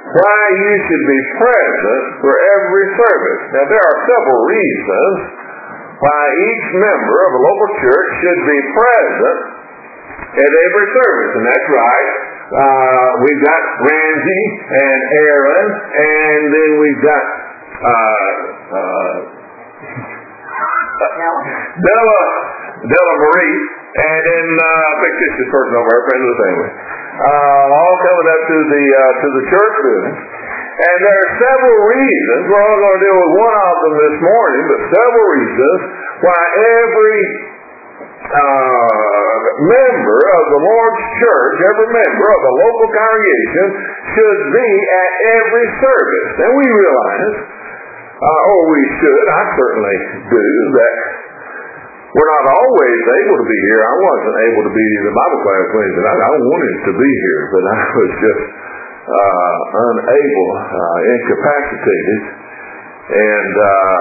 why you should be present for every service. Now, there are several reasons why each member of a local church should be present at every service, and that's right. We've got Ramsey and Aaron, and then we've got Della Marie, and then fictitious person over our friend of the family. All coming up to the church building. And there are several reasons, we're only going to deal with one of them this morning, but several reasons why every member of the Lord's church, every member of the local congregation should be at every service. And we realize, we should, I certainly do, that we're not always able to be here. I wasn't able to be in the Bible class Wednesday night. I wanted to be here, but I was just unable, incapacitated. And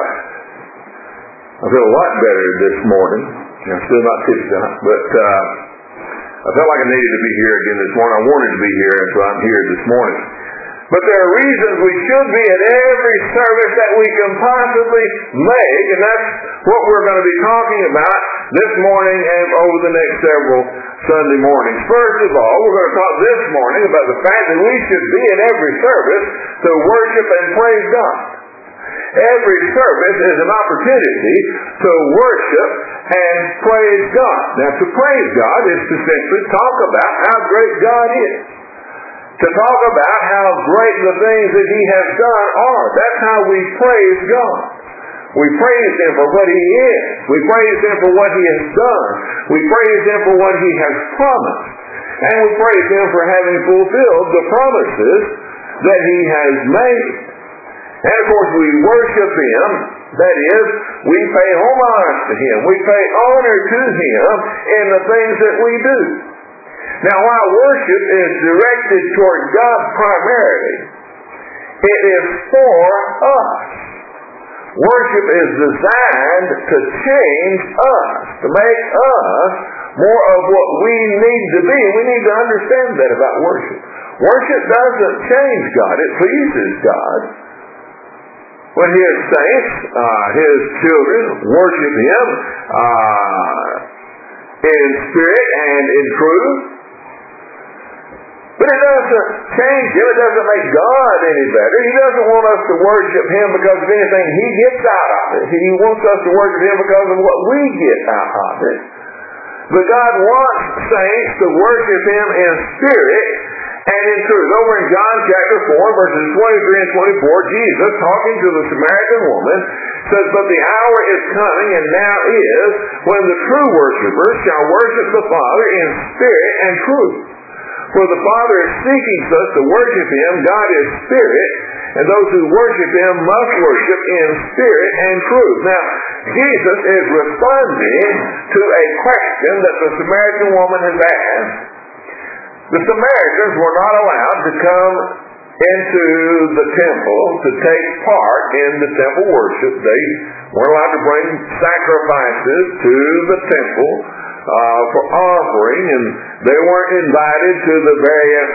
I feel a lot better this morning. I'm still not tipsy, but I felt like I needed to be here again this morning. I wanted to be here, and so I'm here this morning. But there are reasons we should be at every service that we can possibly make, and that's what we're going to be talking about this morning and over the next several Sunday mornings. First of all, we're going to talk this morning about the fact that we should be at every service to worship and praise God. Every service is an opportunity to worship and praise God. Now, to praise God is to simply talk about how great God is. To talk about how great the things that He has done are. That's how we praise God. We praise Him for what He is. We praise Him for what He has done. We praise Him for what He has promised. And we praise Him for having fulfilled the promises that He has made. And of course we worship Him. That is, we pay homage to Him. We pay honor to Him in the things that we do. Now, while worship is directed toward God primarily, it is for us. Worship is designed to change us, to make us more of what we need to be. And we need to understand that about worship. Worship doesn't change God. It pleases God. When His saints, His children, worship Him in spirit and in truth. But it doesn't change Him. It doesn't make God any better. He doesn't want us to worship Him because of anything He gets out of it. He wants us to worship Him because of what we get out of it. But God wants saints to worship Him in spirit and in truth. Over in John chapter 4, verses 23 and 24, Jesus, talking to the Samaritan woman, says, "But the hour is coming, and now is, when the true worshipers shall worship the Father in spirit and truth. For the Father is seeking such to worship Him. God is spirit, and those who worship Him must worship in spirit and truth." Now, Jesus is responding to a question that the Samaritan woman has asked. The Samaritans were not allowed to come into the temple to take part in the temple worship. They weren't allowed to bring sacrifices to the temple for offering, and they weren't invited to the various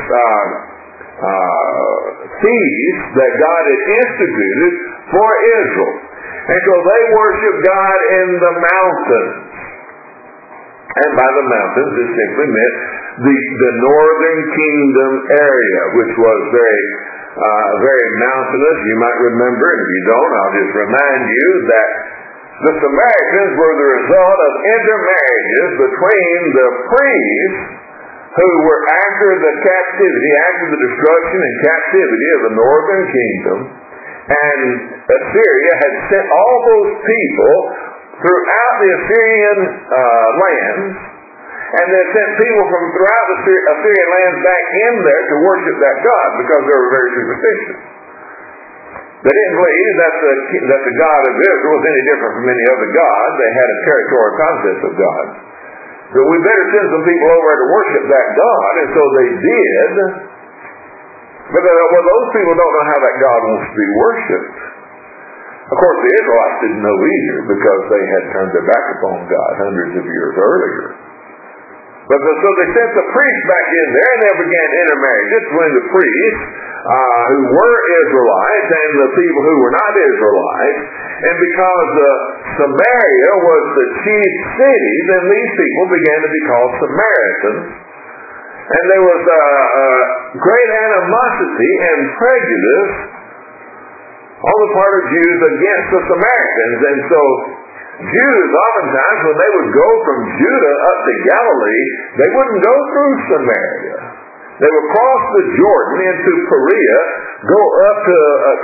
feasts that God had instituted for Israel. And so they worshiped God in the mountains. And by the mountains, it simply meant the northern kingdom area, which was very mountainous. You might remember, and if you don't, I'll just remind you that the Samaritans were the result of intermarriages between the priests who were after the captivity, after the destruction and captivity of the northern kingdom, and Assyria had sent all those people throughout the Assyrian lands, and they sent people from throughout the Assyrian lands back in there to worship that God because they were very superstitious. They didn't believe that the God of Israel was any different from any other god. They had a territorial concept of God. So we better send some people over to worship that God, and so they did. But those people don't know how that God wants to be worshipped. Of course, the Israelites didn't know either because they had turned their back upon God hundreds of years earlier. But so they sent the priests back in there, and they began intermarriages between the priests who were Israelites and the people who were not Israelites. And because Samaria was the chief city, then these people began to be called Samaritans. And there was great animosity and prejudice on the part of Jews against the Samaritans. And so Jews, oftentimes, when they would go from Judah up to Galilee, they wouldn't go through Samaria. They would cross the Jordan into Perea, go up to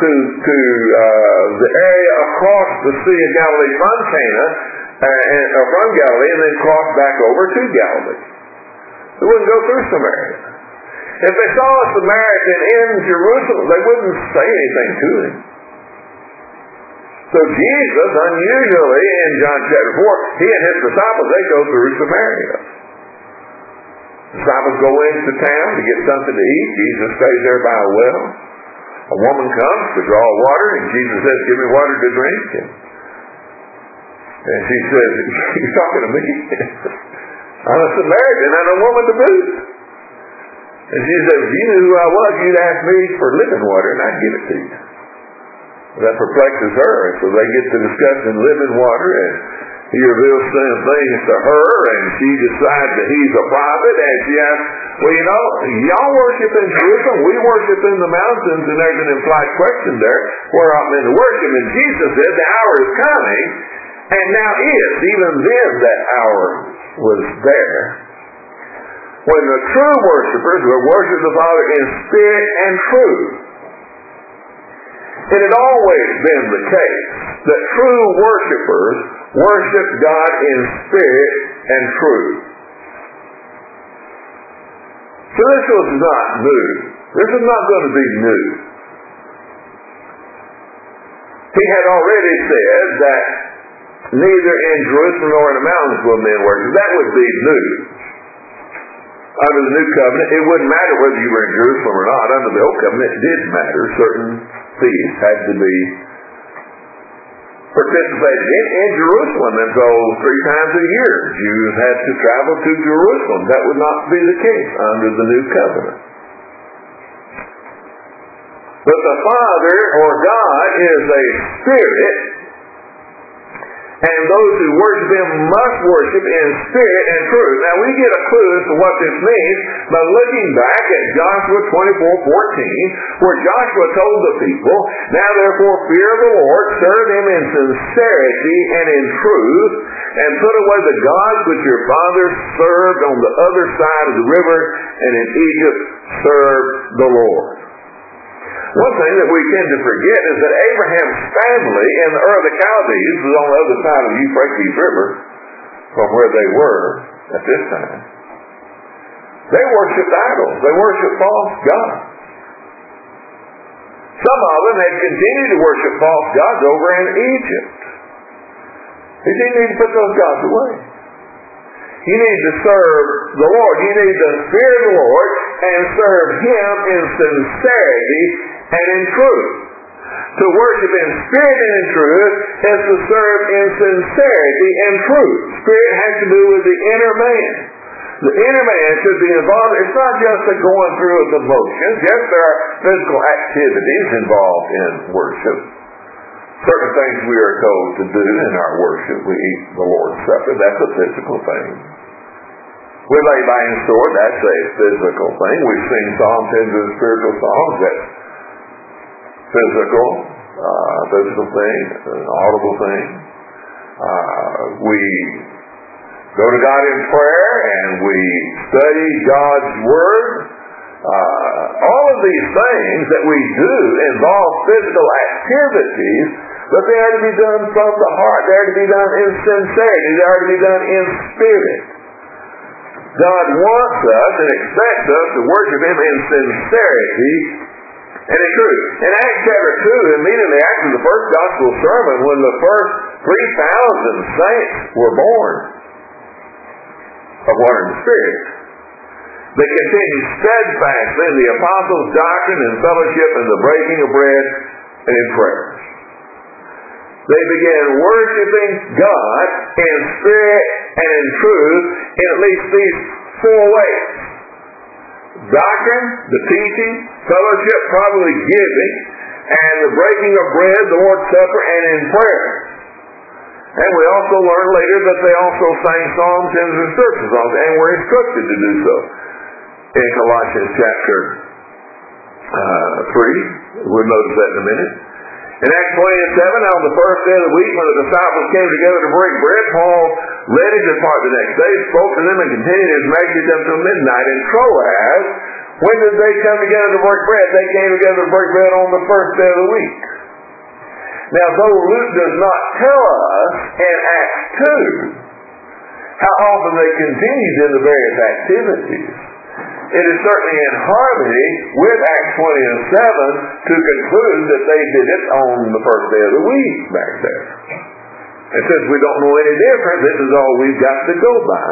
the area across the Sea of Galilee from Cana, from Galilee, and then cross back over to Galilee. They wouldn't go through Samaria. If they saw a Samaritan in Jerusalem, they wouldn't say anything to him. So Jesus, unusually in John chapter 4, he and his disciples, they go through Samaria. Disciples go into town to get something to eat. Jesus stays there by a well. A woman comes to draw water, and Jesus says, "Give me water to drink." And she says, "You're talking to me? I'm a Samaritan and a woman to boot." And she says, "If you knew who I was, you'd ask me for living water, and I'd give it to you." That perplexes her. So they get to discussing living water, and he reveals some things to her, and she decides that he's a prophet, and she asks, "Well, y'all worship in Jerusalem, we worship in the mountains," and there's an implied question there, where I'm in the worship. And Jesus said, "The hour is coming, and now is," even then that hour was there, "when the true worshipers will worship the Father in spirit and truth." It had always been the case that true worshipers worship God in spirit and truth. So this was not new. This is not going to be new. He had already said that neither in Jerusalem nor in the mountains will men worship. That would be new. Under the new covenant, it wouldn't matter whether you were in Jerusalem or not. Under the old covenant, it did matter. Certain feasts had to be participated in Jerusalem, and so 3 times a year Jews had to travel to Jerusalem. That would not be the case under the new covenant. But the Father, or God, is a spirit, and those who worship Him must worship in spirit and truth. Now we get a clue as to what this means by looking back at Joshua 24:14, where Joshua told the people, "Now therefore fear the Lord, serve Him in sincerity and in truth, and put away the gods which your fathers served on the other side of the river, and in Egypt served the Lord." One thing that we tend to forget is that Abraham's family in the Ur of the Chaldees was on the other side of the Euphrates River from where they were at this time. They worshipped idols. They worshipped false gods. Some of them had continued to worship false gods over in Egypt. He didn't need to put those gods away. You need to serve the Lord. You need to fear the Lord and serve Him in sincerity and in truth. To worship in spirit and in truth is to serve in sincerity and truth. Spirit has to do with the inner man. The inner man should be involved. It's not just a going through the motions. Yes, there are physical activities involved in worship. Certain things we are told to do in our worship. We eat the Lord's Supper. That's a physical thing. We lay by His sword. That's a physical thing. We sing psalms into the spiritual songs. That's physical thing, an audible thing. We go to God in prayer and we study God's Word. All of these things that we do involve physical activities, but they are to be done from the heart. They are to be done in sincerity. They are to be done in spirit. God wants us and expects us to worship Him in sincerity and in truth. In Acts chapter 2, immediately after the first gospel sermon, when the first 3,000 saints were born of water and spirit, they continued steadfast in the apostles' doctrine and fellowship and the breaking of bread and in prayers. They began worshiping God in spirit and in truth in at least these 4 ways. doctrine, the teaching, fellowship, probably giving, and the breaking of bread, the Lord's Supper, and in prayer. And we also learned later that they also sang psalms, hymns, and spiritual songs, and were instructed to do so. In Colossians chapter 3, we'll notice that in a minute. In Acts 20:7, on the first day of the week, when the disciples came together to break bread, Paul led his depart the next day, spoke to them, and continued his message until midnight. In Troas, when did they come together to break bread? They came together to break bread on the first day of the week. Now, though Luke does not tell us in Acts 2 how often they continued in the various activities, it is certainly in harmony with Acts 20 and 7 to conclude that they did it on the first day of the week back there. And since we don't know any different, this is all we've got to go by.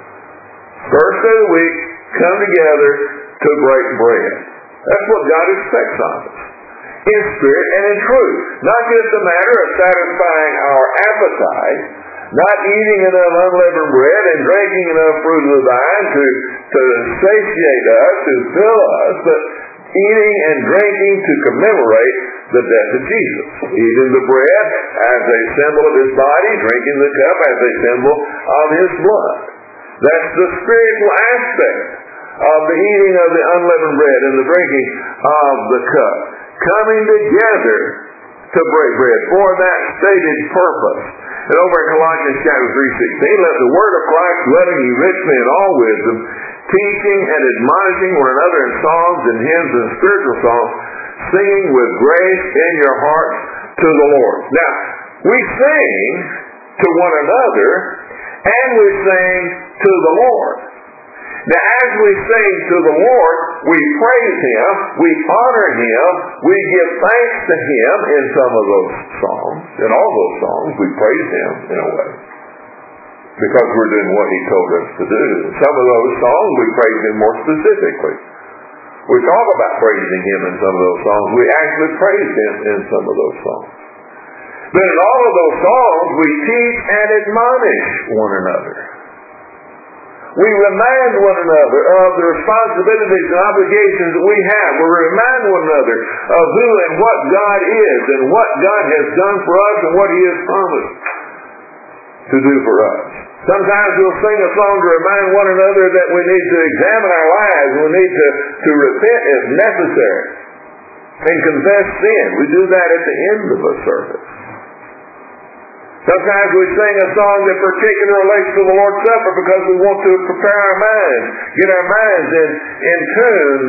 First day of the week, come together to break bread. That's what God expects of us. In spirit and in truth. Not just a matter of satisfying our appetite, not eating enough unleavened bread and drinking enough fruit of the vine to satiate us, to fill us, but eating and drinking to commemorate the death of Jesus. Eating the bread as a symbol of his body, drinking the cup as a symbol of his blood. That's the spiritual aspect of the eating of the unleavened bread and the drinking of the cup. Coming together to break bread for that stated purpose. And over in Colossians chapter 3:16, let the word of Christ dwell in you richly in all wisdom, teaching and admonishing one another in psalms and hymns and spiritual songs, singing with grace in your hearts to the Lord. Now, we sing to one another, and we sing to the Lord. Now, as we sing to the Lord, we praise him, we honor him, we give thanks to him in some of those songs. In all those songs, we praise him in a way, because we're doing what he told us to do. Some of those songs, we praise him more specifically. We talk about praising him in some of those songs. We actually praise him in some of those songs. But in all of those songs, we teach and admonish one another. We remind one another of the responsibilities and obligations that we have. We remind one another of who and what God is and what God has done for us and what he has promised to do for us. Sometimes we'll sing a song to remind one another that we need to examine our lives. We need to repent if necessary and confess sin. We do that at the end of a service. Sometimes we sing a song that particularly relates to the Lord's Supper because we want to prepare our minds, get our minds in tune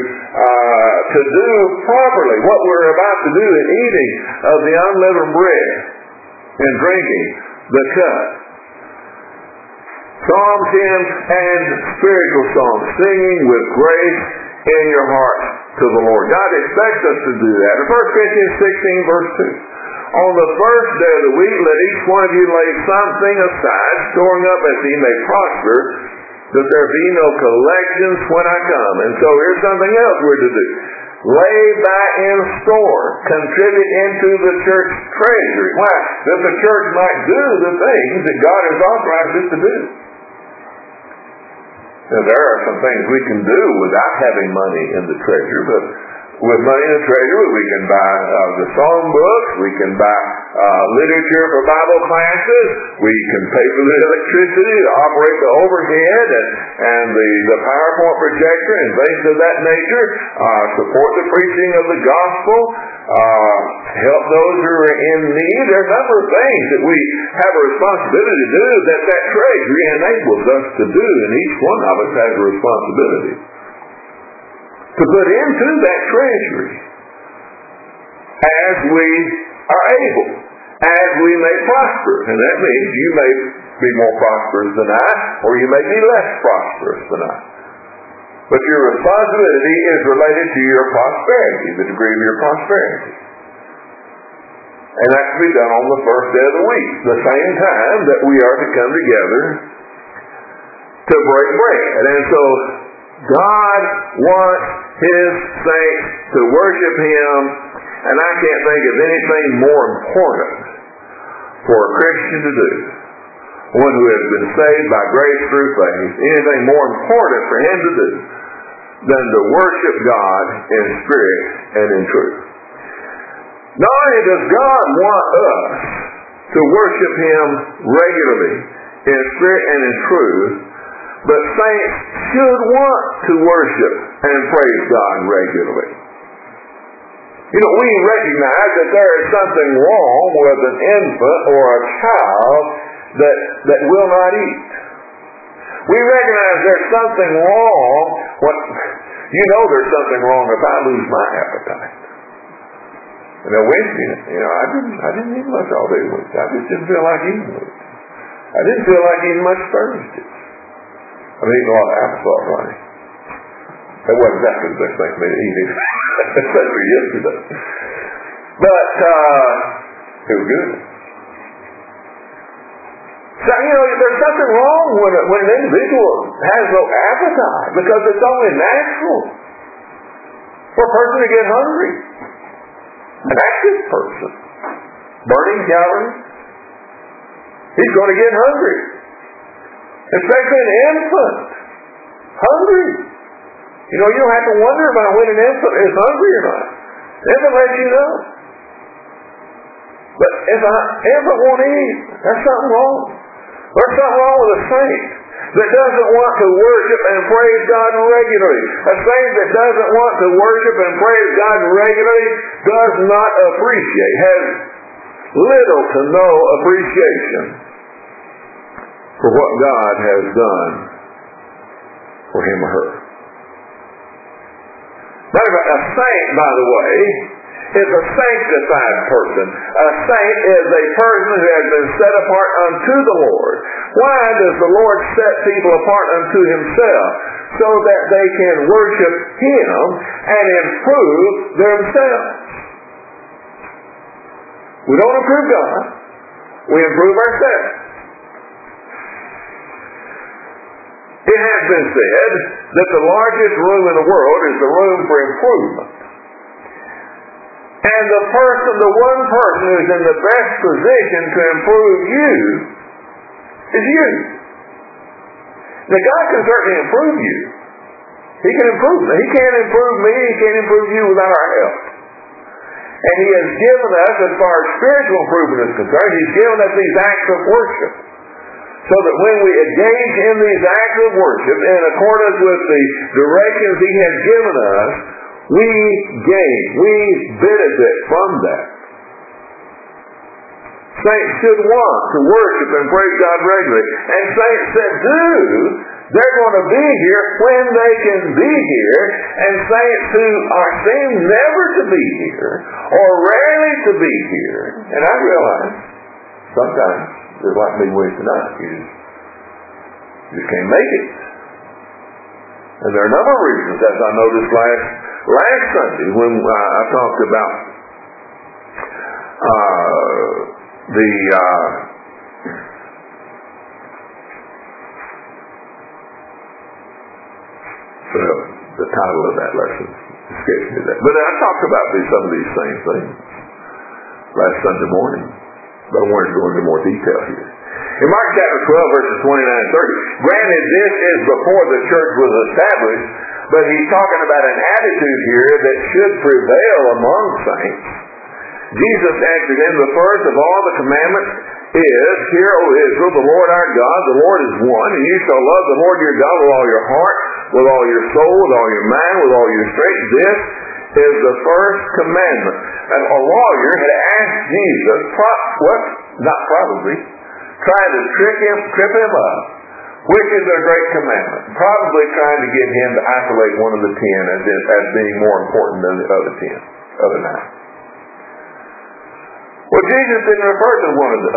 to do properly what we're about to do in eating of the unleavened bread and drinking the cup. Psalms, hymns, and spiritual songs, singing with grace in your heart to the Lord. God expects us to do that. In 1 Corinthians 16, verse 2. On the first day of the week, let each one of you lay something aside, storing up as he may prosper, that there be no collections when I come. And so here's something else we're to do. Lay by in store, contribute into the church treasury. Why? That the church might do the things that God has authorized it to do. Now, there are some things we can do without having money in the treasury, but with money in the treasury, we can buy the song books, we can buy literature for Bible classes, we can pay for the electricity to operate the overhead and the PowerPoint projector and things of that nature, support the preaching of the gospel, help those who are in need. There are a number of things that we have a responsibility to do that treasury enables us to do, and each one of us has a responsibility to put into that treasury as we are able, as we may prosper. And that means you may be more prosperous than I, or you may be less prosperous than I. But your responsibility is related to your prosperity, the degree of your prosperity. And that can be done on the first day of the week, the same time that we are to come together to break bread. And so God wants his saints to worship him, and I can't think of anything more important for a Christian to do, one who has been saved by grace through faith, anything more important for him to do than to worship God in spirit and in truth. Not only does God want us to worship Him regularly in spirit and in truth, but saints should want to worship and praise God regularly. You know, we recognize that there is something wrong with an infant or a child that will not eat. We recognize there's something wrong when, there's something wrong if I lose my appetite. Now wait a minute, I didn't eat much all day week. I just didn't feel like eating much. I didn't feel like eating much Thursday. I'm eating a lot of applesauce, right? That wasn't exactly the best thing for me to eat, especially yesterday. But it was good. So, there's something wrong when an individual has no appetite, because it's only natural for a person to get hungry. An active person, burning calories, he's going to get hungry. Especially an infant, hungry. You don't have to wonder about when an infant is hungry or not. The infant lets you know. But if an infant won't eat, there's something wrong. There's something wrong with a saint that doesn't want to worship and praise God regularly. A saint that doesn't want to worship and praise God regularly does not appreciate, has little to no appreciation for what God has done for him or her. Matter of fact, a saint, by the way, is a sanctified person. A saint is a person who has been set apart unto the Lord. Why does the Lord set people apart unto himself? So that they can worship him and improve themselves. We don't improve God. We improve ourselves. It has been said that the largest room in the world is the room for improvement. And the one person who's in the best position to improve you is you. Now God can certainly improve you. He can improve me. He can't improve me. He can't improve you without our help. And he has given us, as far as spiritual improvement is concerned, he's given us these acts of worship. So that when we engage in these acts of worship in accordance with the directions he has given us, we gain, we benefit from that. Saints should want to worship and praise God regularly. And saints that do, they're going to be here when they can be here. And saints who seem never to be here, or rarely to be here, and I realize sometimes they're like me Wednesday night. You just can't make it. And there are a number of reasons, as I noticed last Sunday when I talked about the title of that lesson escapes me that. But I talked about some of these same things last Sunday morning. But I wanted to go into more detail here. In Mark chapter 12, verses 29 and 30, granted this is before the church was established, but he's talking about an attitude here that should prevail among saints. Jesus answered him, the first of all the commandments is, Hear, O Israel, the Lord our God, the Lord is one, and you shall love the Lord your God with all your heart, with all your soul, with all your mind, with all your strength. This is the first commandment. And a lawyer had asked Jesus, trying to trip him up, which is a great commandment. Probably trying to get him to isolate one of the 10 as being more important than the other 9. Well, Jesus didn't refer to one of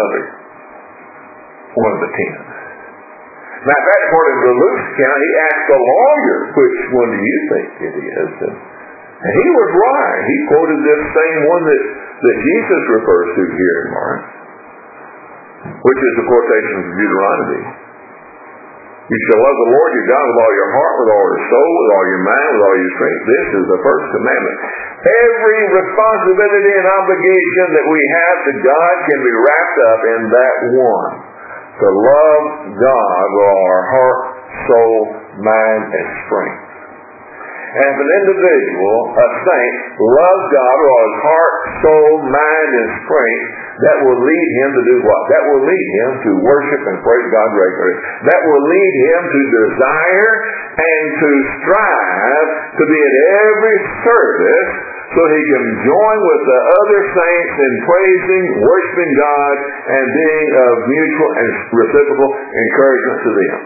the 10. Now, that according to Luke's account, he asked the lawyer, which one do you think it is? And he was right. He quoted this same one that Jesus refers to here in Mark, which is the quotation from Deuteronomy. You shall love the Lord your God with all your heart, with all your soul, with all your mind, with all your strength. This is the first commandment. Every responsibility and obligation that we have to God can be wrapped up in that one. To love God with all our heart, soul, mind, and strength. And if an individual, a saint, loves God with all his heart, soul, mind, and strength, that will lead him to do what? That will lead him to worship and praise God regularly. That will lead him to desire and to strive to be at every service so he can join with the other saints in praising, worshiping God, and being of mutual and reciprocal encouragement to them.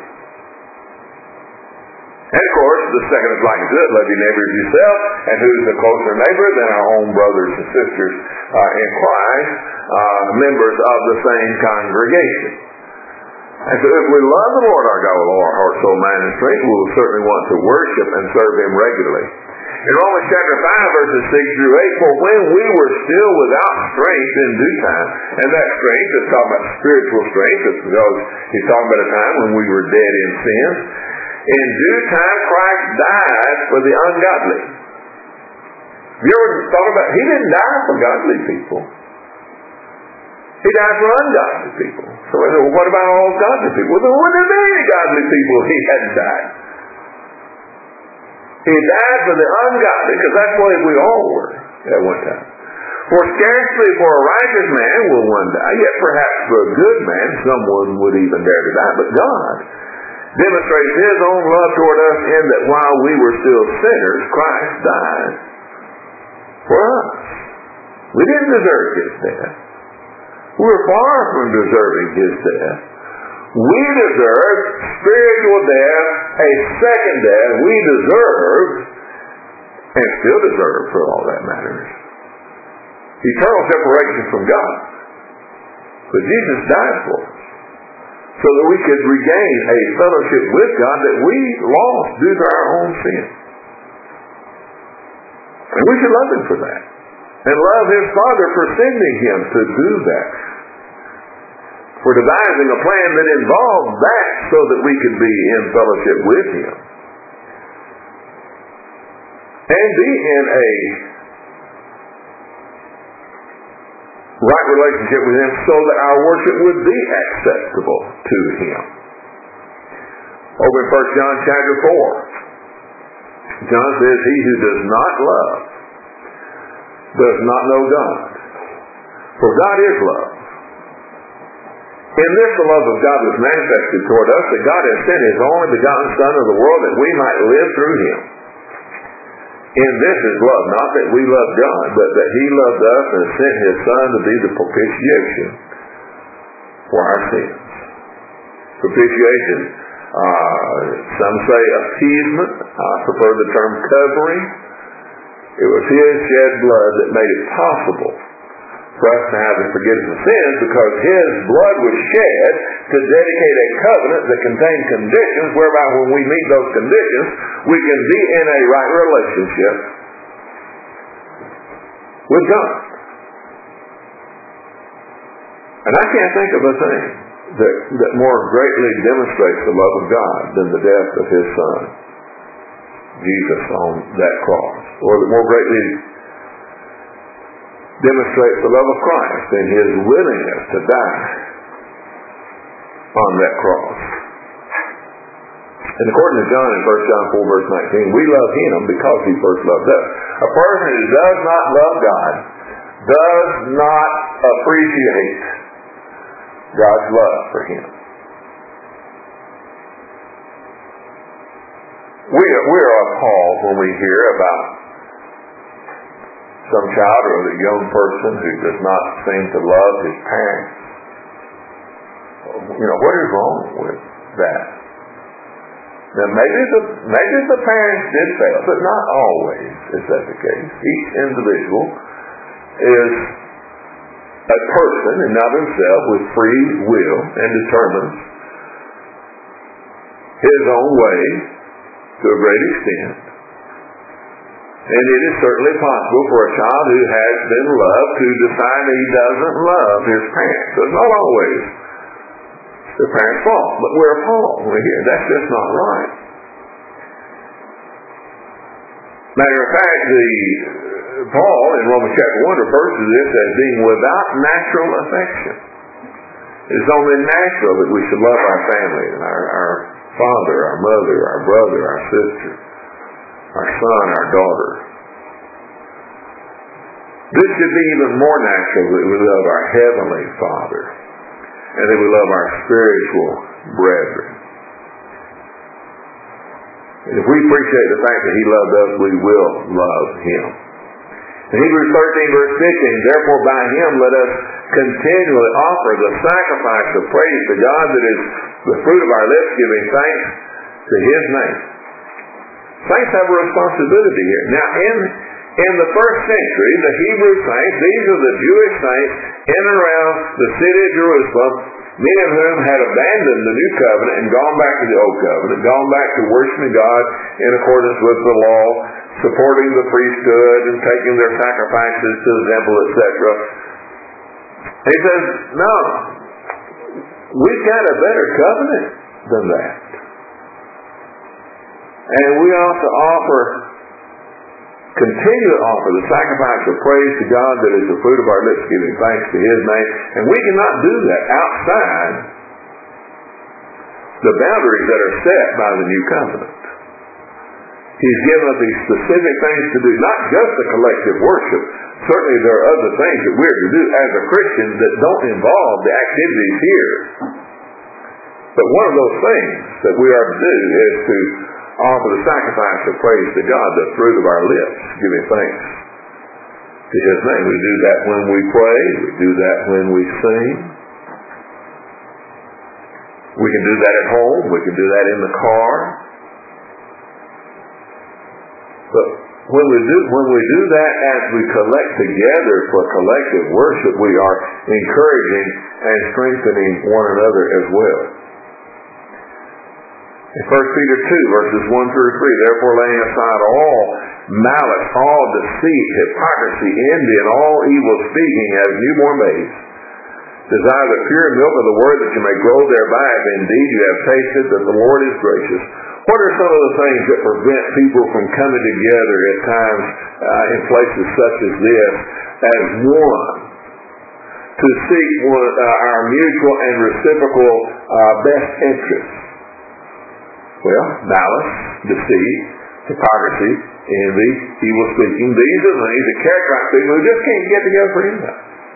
And of course, the second is like this: love your neighbor as yourself, and who's a closer neighbor than our own brothers and sisters in Christ, members of the same congregation. And so if we love the Lord our God with all our heart, soul, mind, and strength, we will certainly want to worship and serve him regularly. In Romans chapter 5, verses 6 through 8, for when we were still without strength in due time, and that strength is talking about spiritual strength, it's because he's talking about a time when we were dead in sin. In due time, Christ died for the ungodly. Have you ever thought about it? He didn't die for godly people. He died for ungodly people. So well, what about all godly people? Well, there wouldn't have been any godly people if he hadn't died. He died for the ungodly, because that's what we all were at one time. For scarcely for a righteous man will one die, yet perhaps for a good man someone would even dare to die. But God demonstrates his own love toward us in that while we were still sinners, Christ died for us. We didn't deserve his death. We were far from deserving his death. We deserved spiritual death, a second death. We deserved, and still deserve for all that matters, eternal separation from God. But Jesus died for us, so that we could regain a fellowship with God that we lost due to our own sin. And we should love him for that, and love his Father for sending him to do that, for devising a plan that involved that so that we could be in fellowship with him and be in a right relationship with him so that our worship would be acceptable to him. Over in 1 John chapter 4, John says, he who does not love does not know God, for God is love. In this the love of God was manifested toward us, that God has sent his only begotten Son of the world that we might live through him. In this is love, not that we love God, but that he loved us and sent his Son to be the propitiation for our sins. Propitiation, some say appeasement. I prefer the term covering. It was his shed blood that made it possible for us to have the forgiveness of sins, because his blood was shed to dedicate a covenant that contained conditions whereby when we meet those conditions, we can be in a right relationship with God. And I can't think of a thing that more greatly demonstrates the love of God than the death of his Son, Jesus, on that cross, or that more greatly demonstrates the love of Christ and his willingness to die on that cross. And according to John in 1 John 4 verse 19, we love him because he first loved us. A person who does not love God does not appreciate God's love for him. We are appalled when we hear about some child or a young person who does not seem to love his parents. What is wrong with that? Now maybe the parents did fail, but not always is that the case. Each individual is a person and not himself with free will and determines his own way to a great extent. And it is certainly possible for a child who has been loved to decide that he doesn't love his parents. So it's not always the parents' fault, but we're appalled when we hear that's just not right. Matter of fact, Paul in Romans chapter 1 refers to this as being without natural affection. It's only natural that we should love our family and our father, our mother, our brother, our sister. our son, our daughter. This should be even more natural that we love our Heavenly Father and that we love our spiritual brethren. And if we appreciate the fact that He loved us, we will love Him. In Hebrews 13, verse 15, therefore by Him let us continually offer the sacrifice of praise to God that is the fruit of our lips, giving thanks to His name. Saints have a responsibility here. Now, in the first century, the Hebrew saints, these are the Jewish saints in and around the city of Jerusalem, many of whom had abandoned the new covenant and gone back to the old covenant, gone back to worshiping God in accordance with the law, supporting the priesthood and taking their sacrifices to the temple, etc. He says, no, we've got a better covenant than that. And we ought to continue to offer the sacrifice of praise to God that is the fruit of our lips, giving thanks to His name. And we cannot do that outside the boundaries that are set by the new covenant. He's given us these specific things to do, not just the collective worship. Certainly there are other things that we're to do as a Christian that don't involve the activities here. But one of those things that we are to do is to offer the sacrifice of praise to God, the fruit of our lips, giving thanks to His name. We do that when we pray. We do that when we sing. We can do that at home. We can do that in the car. But when we do that as we collect together for collective worship, we are encouraging and strengthening one another as well. In 1 Peter 2, verses 1 through 3, therefore laying aside all malice, all deceit, hypocrisy, envy, and all evil speaking as newborn babes, desire the pure milk of the word that you may grow thereby, if indeed you have tasted that the Lord is gracious. What are some of the things that prevent people from coming together at times in places such as this as one to seek our mutual and reciprocal best interests? Well, malice, deceit, hypocrisy, envy, evil speaking. These are things that characterize people who just can't get together for anything.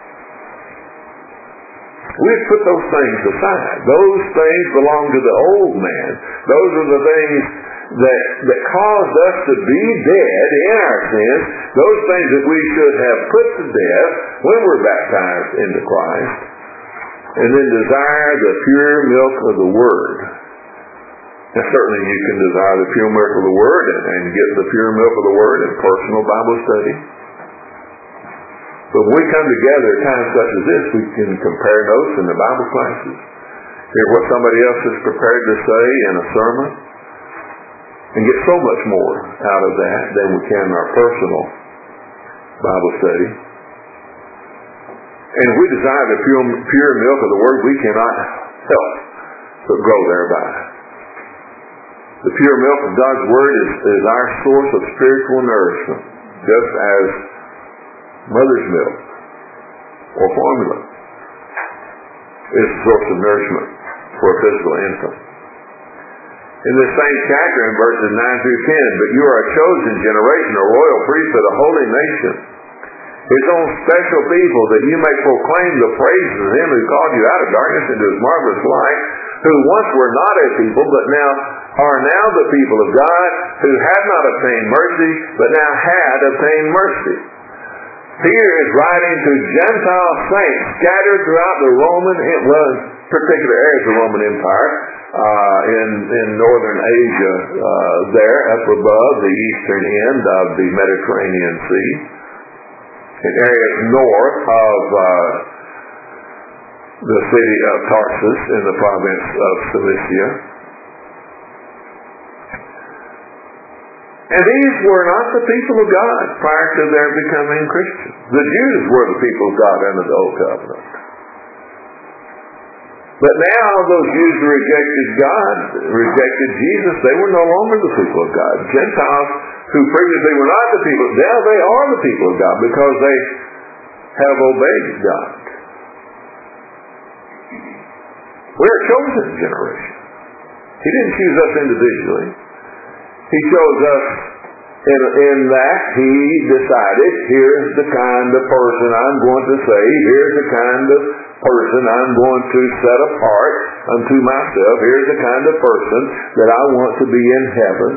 We've put those things aside. Those things belong to the old man. Those are the things that caused us to be dead in our sins. Those things that we should have put to death when we're baptized into Christ. And then desire the pure milk of the Word. Now certainly you can desire the pure milk of the Word and get the pure milk of the Word in personal Bible study. But when we come together at times such as this, we can compare notes in the Bible classes, hear what somebody else is prepared to say in a sermon, and get so much more out of that than we can in our personal Bible study. And if we desire the pure milk of the Word, we cannot help but grow thereby. The pure milk of God's Word is our source of spiritual nourishment, just as mother's milk or formula is a source of nourishment for a physical infant. In this same chapter, in verses 9 through 10, but you are a chosen generation, a royal priesthood, a holy nation, His own special people, that you may proclaim the praises of Him who called you out of darkness into His marvelous light, who once were not a people, but now are the people of God, who had not obtained mercy, but now had obtained mercy. Peter is writing to Gentile saints scattered throughout the particular areas of the Roman Empire, in northern Asia, there up above the eastern end of the Mediterranean Sea, in areas north of the city of Tarsus in the province of Cilicia. And these were not the people of God prior to their becoming Christians. The Jews were the people of God under the Old Covenant. But now those Jews who rejected God, rejected Jesus, they were no longer the people of God. Gentiles who previously were not the people, now they are the people of God because they have obeyed God. We're a chosen generation. He didn't choose us individually. He chose us In that, he decided, here's the kind of person I'm going to save, here's the kind of person I'm going to set apart unto myself, here's the kind of person that I want to be in heaven.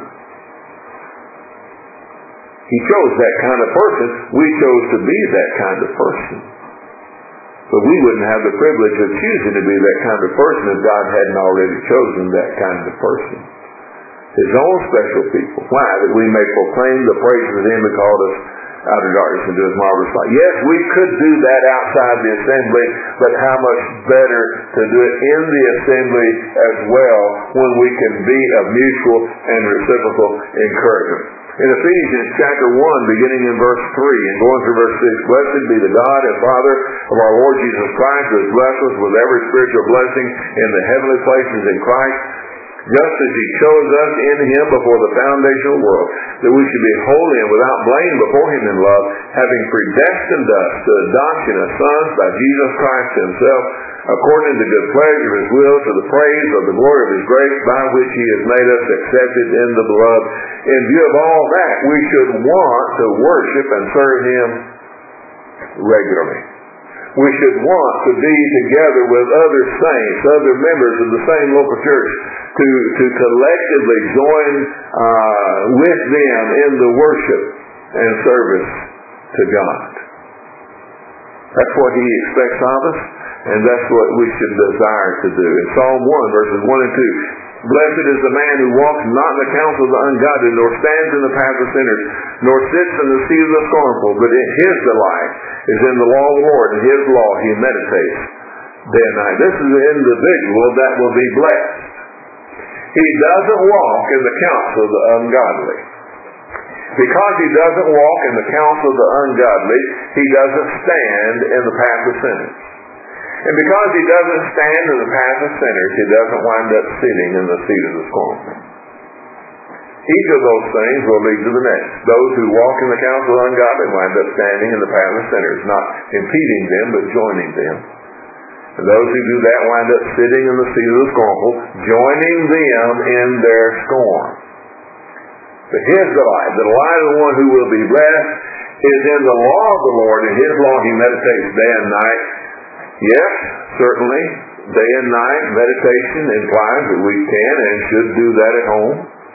He chose that kind of person. We chose to be that kind of person. But we wouldn't have the privilege of choosing to be that kind of person if God hadn't already chosen that kind of person. His own special people. Why? That we may proclaim the praises of him who called us out of darkness into his marvelous light. Yes, we could do that outside the assembly, but how much better to do it in the assembly as well, when we can be of mutual and reciprocal encouragement. In Ephesians chapter 1, beginning in verse 3 and going through verse 6, blessed be the God and Father of our Lord Jesus Christ, who has blessed us with every spiritual blessing in the heavenly places in Christ, just as he chose us in him before the foundation of the world, that we should be holy and without blame before him in love, having predestined us to adoption as sons by Jesus Christ himself, according to the good pleasure of his will, to the praise of the glory of his grace, by which he has made us accepted in the beloved. In view of all that, we should want to worship and serve him regularly. We should want to be together with other saints, other members of the same local church, to collectively join with them in the worship and service to God. That's what he expects of us, and that's what we should desire to do. In Psalm 1, verses 1 and 2, blessed is the man who walks not in the counsel of the ungodly, nor stands in the path of sinners, nor sits in the seat of the scornful, but in his delight is in the law of the Lord, and his law he meditates day and night. This is the individual that will be blessed. He doesn't walk in the counsel of the ungodly. Because he doesn't walk in the counsel of the ungodly, he doesn't stand in the path of sinners. And because he doesn't stand in the path of sinners, he doesn't wind up sitting in the seat of the scornful. Each of those things will lead to the next. Those who walk in the counsel of the ungodly wind up standing in the path of sinners, not impeding them, but joining them. And those who do that wind up sitting in the seat of the scornful, joining them in their scorn. But his delight, the delight of the one who will be blessed, is in the law of the Lord, and his law he meditates day and night. Yes, certainly, day and night meditation implies that we can and should do that at home.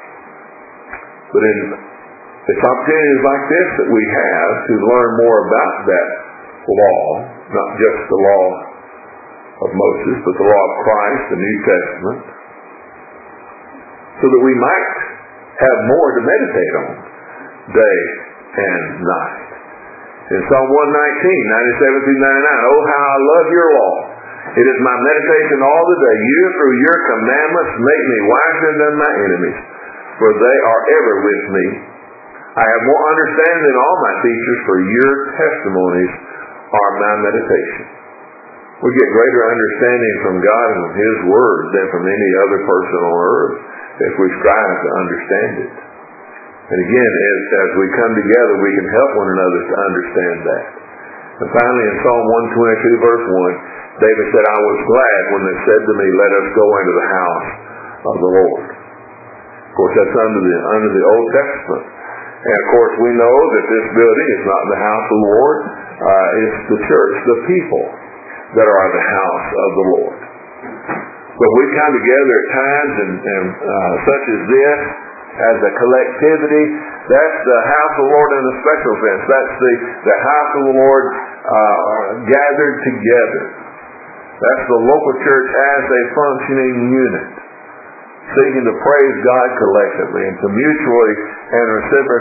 But it's opportunities like this that we have to learn more about that law, not just the law of Moses, but the law of Christ, the New Testament, so that we might have more to meditate on day and night. In Psalm 119, 97 through 99, oh, how I love your law. It is my meditation all the day. You, through your commandments, make me wiser than my enemies, for they are ever with me. I have more understanding than all my teachers, for your testimonies are my meditation. We get greater understanding from God and from his word than from any other person on earth if we strive to understand it. And again, as we come together, we can help one another to understand that. And finally, in Psalm 122, verse 1, David said, I was glad when they said to me, let us go into the house of the Lord. Of course, that's under the Old Testament. And of course, we know that this building is not the house of the Lord. It's the church, the people that are the house of the Lord. But we come together at times and such as this, as a collectivity. That's the house of the Lord in a special sense. That's the house of the Lord gathered together. That's the local church as a functioning unit, seeking to praise God collectively and to mutually and reciprocally